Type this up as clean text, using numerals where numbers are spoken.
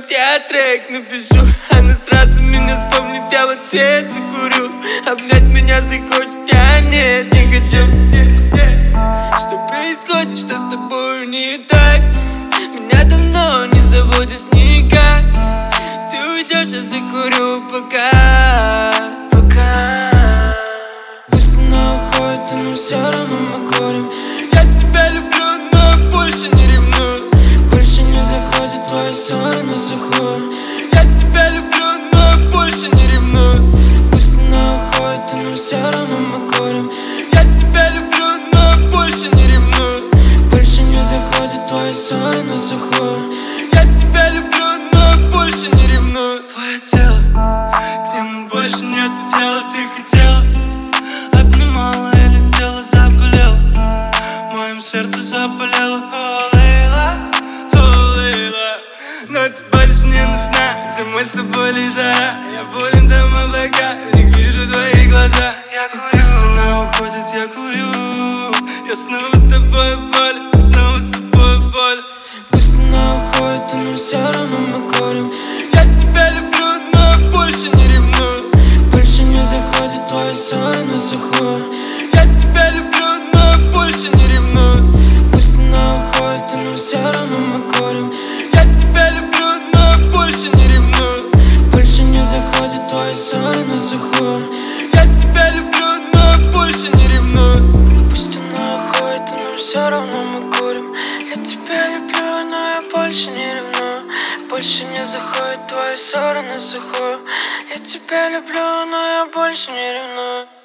я трек напишу. Она сразу меня вспомнит, я в ответ закурю. Обнять меня захочет, я нет, не хочу. Что происходит, что с тобой не так? Меня давно не заводишь никак. Ты уйдешь, я закурю пока. Пусть она уходит, но все равно мы курим. Я тебя люблю, но больше не ревную. Больше не заходит твои ссоры на сухую. Я тебя люблю, но больше не ревную. Пусть она уходит, но все равно мы курим. Я тебя люблю, но больше не ревную. Больше не заходит твои ссоры на сухую. Я тебя люблю, но больше не ревную. Твое тело, к нему больше нету дела. Ты хотела, обнимала и летела, заболела. В моем сердце заболело. Но ты больше не нужна. Зимой с тобой лежа. Я болен там облака, в них вижу твои глаза. Пусть она уходит, я курю. Я снова тобой болен, снова тобой болен. Пусть она уходит, но все равно мы курим. Я тебя люблю, но больше не ревную. Больше не заходит твои ссоры на сухую. Я тебя люблю, но больше не ревную. Пусть она уходит, но все равно мы курим. Я тебя люблю, но больше не ревную. Больше не заходит твои ссоры на сухую. Я тебя люблю, но больше не ревную. Пусть она уходит, но все равно мы курим. Я тебя люблю, но я больше не ревную. Больше не заходит твои ссоры на сухую. Я тебя люблю, но я больше не ревную.